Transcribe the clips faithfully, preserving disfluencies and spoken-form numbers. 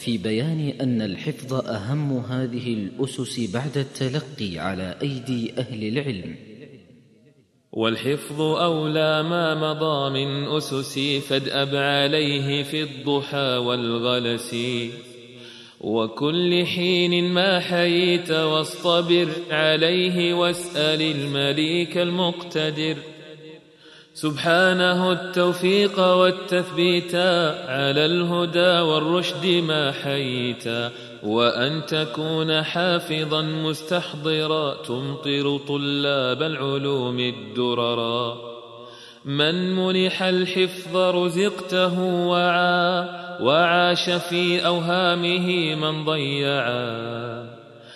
في بيان أن الحفظ أهم هذه الأسس بعد التلقي على أيدي أهل العلم. والحفظ أولى ما مضى من أسس فادأب عليه في الضحى والغلس، وكل حين ما حييت واصطبر عليه واسأل المليك المقتدر، سبحانه التوفيق والتثبيت على الهدى والرشد ما حييت، وأن تكون حافظا مستحضرا تمطر طلاب العلوم الدررا. من منح الحفظ رزقته وعى، وعاش في أوهامه من ضيعا،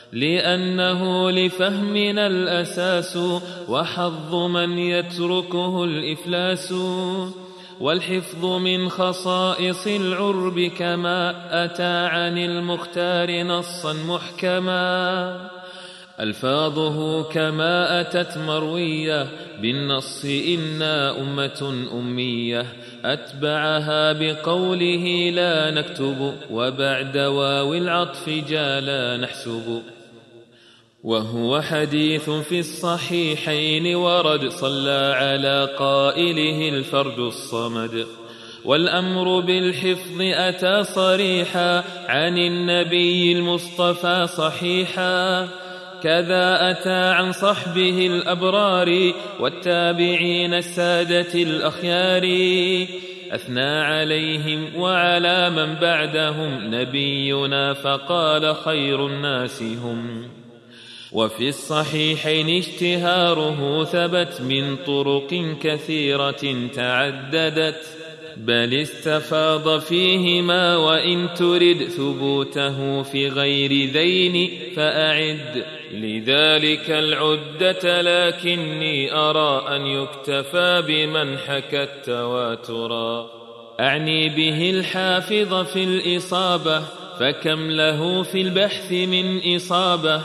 لأنه لفهمنا الأساس، وحظ من يتركه الإفلاس. والحفظ من خصائص العرب كما أتى عن المختار نصا محكما، ألفاظه كما أتت مروية بالنص إنا أمة أمية، أتبعها بقوله لا نكتب، وبعد واو العطف جاء لا نحسب. وهو حديث في الصحيحين ورد، صلى على قائله الفرد الصمد. والأمر بالحفظ أتى صريحا عن النبي المصطفى صحيحا، كذا أتى عن صحبه الأبرار والتابعين السادة الأخيار، أثنى عليهم وعلى من بعدهم نبينا فقال خير الناس هم. وفي الصحيحين اشتهاره ثبت من طرق كثيرة تعددت، بل استفاض فيهما وإن ترد ثبوته في غير ذين فأعد لذلك العدة، لكني أرى أن يكتفى بمن حكى التواترا. أعني به الحافظ في الإصابة، فكم له في البحث من إصابة.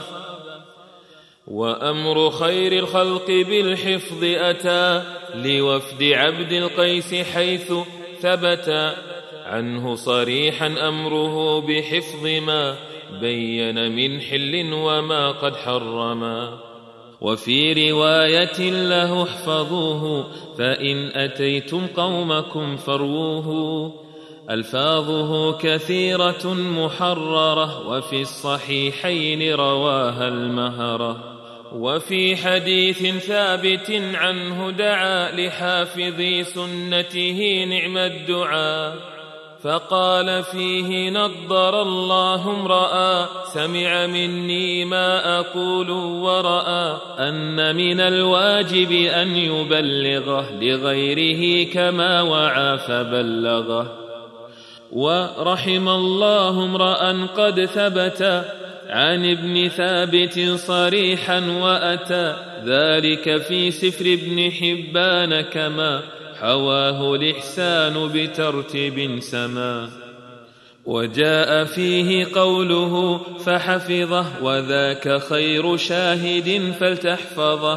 وأمر خير الخلق بالحفظ أتى لوفد عبد القيس حيث ثبت عنه صريحا أمره بحفظ ما بين من حل وما قد حرما. وفي رواية له احفظوه فإن أتيتم قومكم فروه، ألفاظه كثيرة محررة وفي الصحيحين رواها المهرة. وفي حديث ثابت عنه دعا لحافظي سنته نعم الدعاء، فقال فيه نضر الله امرأ سمع مني ما أقول ورأى أن من الواجب أن يبلغه لغيره كما وعى فبلغه. ورحم الله امرأ قد ثبت عن ابن ثابت صريحا وأتى ذلك في سفر ابن حبان كما حواه الإحسان بترتيب سما. وجاء فيه قوله فحفظه وذاك خير شاهد فلتحفظه.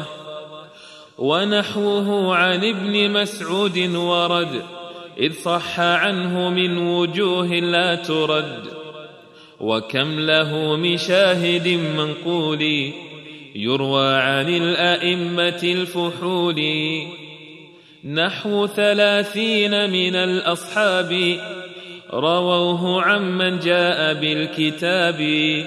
ونحوه عن ابن مسعود ورد إذ صح عنه من وجوه لا ترد. وكم له من شاهد منقول يروى عن الأئمة الفحول، نحو ثلاثين من الأصحاب رووه عمن جاء بالكتاب،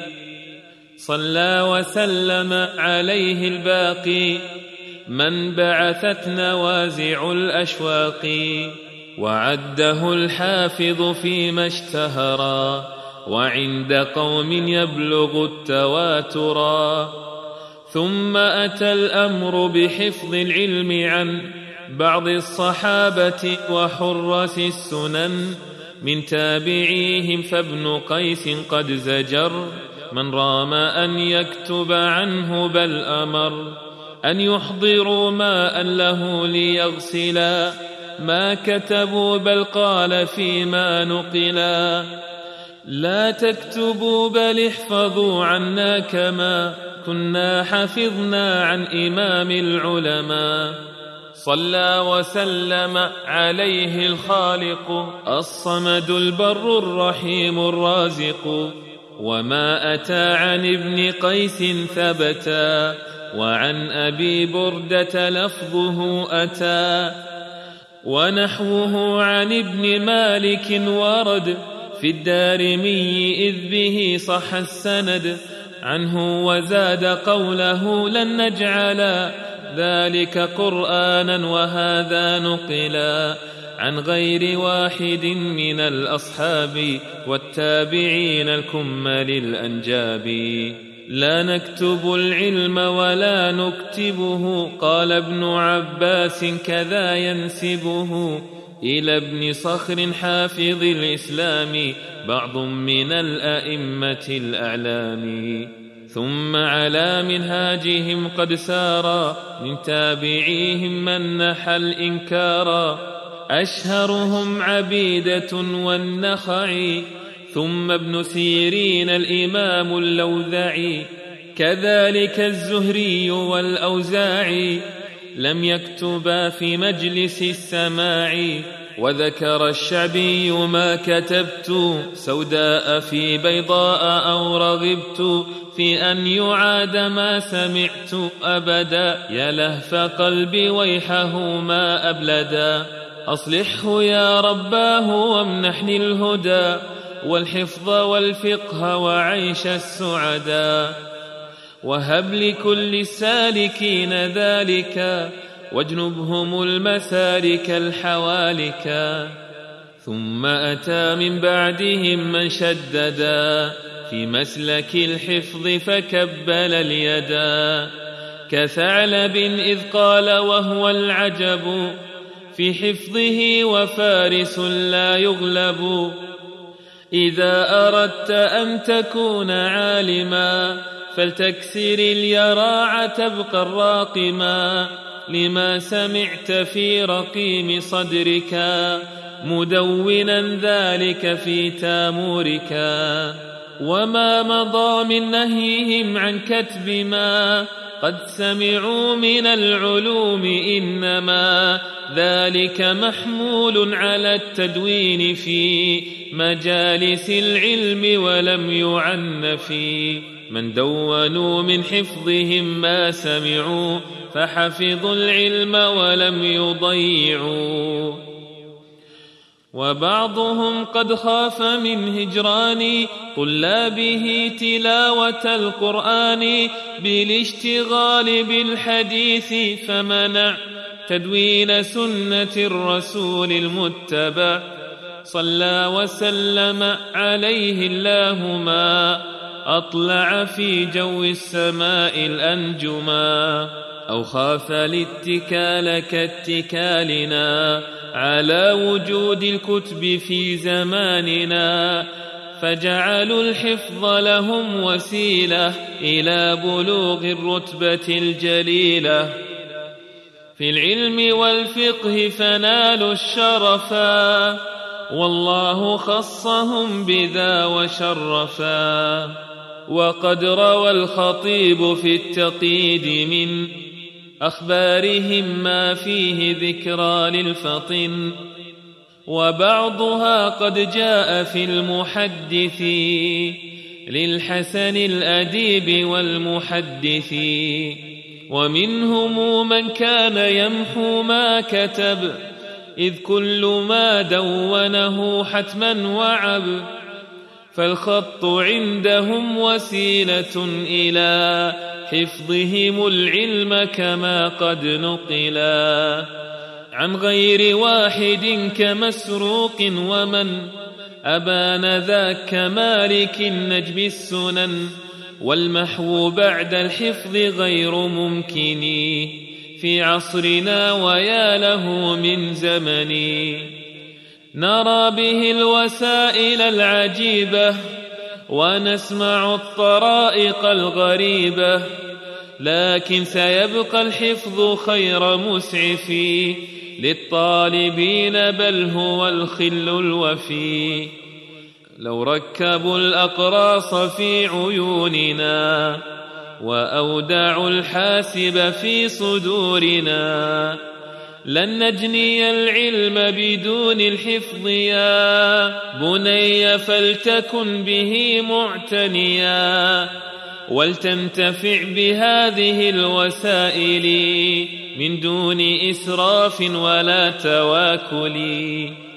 صلى وسلم عليه الباقي من بعثت نوازع الأشواق. وعده الحافظ فيما اشتهرا وعند قوم يبلغ التواترا. ثم أتى الأمر بحفظ العلم عن بعض الصحابة وحراس السنن من تابعيهم، فابن قيس قد زجر من رام أن يكتب عنه بل أمر أن يحضروا ماء له ليغسلا ما كتبوا، بل قال فيما نقلا لا تكتبوا بل احفظوا عنا كما كنا حفظنا عن إمام العلماء، صلى وسلم عليه الخالق الصمد البر الرحيم الرازق. وما أتى عن ابن قيس ثبتا، وعن أبي بردة لفظه أتى، ونحوه عن ابن مالك ورد في الدارمي إذ به صح السند عنه، وزاد قوله لن نجعل ذلك قرآنا، وهذا نقلا عن غير واحد من الأصحاب والتابعين الكمل الأنجاب. لا نكتب العلم ولا نكتبه، قال ابن عباس كذا ينسبه إلى ابن صخر حافظ الإسلام بعض من الأئمة الأعلام. ثم على منهاجهم قد سارا من تابعيهم من نحى الإنكارا، أشهرهم عبيدة والنخعي، ثم ابن سيرين الإمام اللوذعي، كذلك الزهري والأوزاعي لم يكتبا في مجلس السماع. وذكر الشعبي ما كتبت سوداء في بيضاء أو رغبت في أن يعاد ما سمعت أبدا، يا لهف قلبي ويحه ما أبلدا. أصلحه يا رباه وامنحني الهدى والحفظ والفقه وعيش السعدا، وهب لكل السالكين ذلك واجنبهم المسالك الحوالكا. ثم أتى من بعدهم من شددا في مسلك الحفظ فكبل اليدا، كثعلب إذ قال وهو العجب في حفظه وفارس لا يغلب. إذا أردت أن تكون عالما فلتكسر اليراع تبقى الراقما، لما سمعت في رقيم صدرك مدونا ذلك في تامورك. وما مضى من نهيهم عن كتب ما قد سمعوا من العلوم، إنما ذلك محمول على التدوين في مجالس العلم ولم يعن في من دونوا من حفظهم ما سمعوا، فحفظوا العلم ولم يضيعوا. وبعضهم قد خاف من هجران طلابه تلاوة القرآن بالاشتغال بالحديث، فمنع تدوين سنة الرسول المتبع صلى وسلم عليه الله ما أطلع في جو السماء الأنجما. أو خاف الاتكال كاتكالنا على وجود الكتب في زماننا، فجعلوا الحفظ لهم وسيلة إلى بلوغ الرتبة الجليلة في العلم والفقه، فنالوا الشرفا والله خصهم بذا وشرفا. وقد روى الخطيب في التقييد من أخبارهم ما فيه ذكرى للفطن، وبعضها قد جاء في المحدث للحسن الأديب والمحدث. ومنهم من كان يمحو ما كتب، إذ كل ما دونه حتما وعب، فالخط عندهم وسيلة إلى حفظهم العلم كما قد نقلا عن غير واحد كمسروق، ومن أبان ذاك مالك النجم السنن. والمحو بعد الحفظ غير ممكن في عصرنا، ويا له من زمن. نرى به الوسائل العجيبة ونسمع الطرائق الغريبة، لكن سيبقى الحفظ خير مسعف للطالبين، بل هو الخل الوفي. لو ركبوا الأقراص في عيوننا وأودعوا الحاسب في صدورنا، لن نجني العلم بدون الحفظ يا بني فلتكن به معتنيا ولتنتفع بهذه الوسائل من دون إسراف ولا تواكل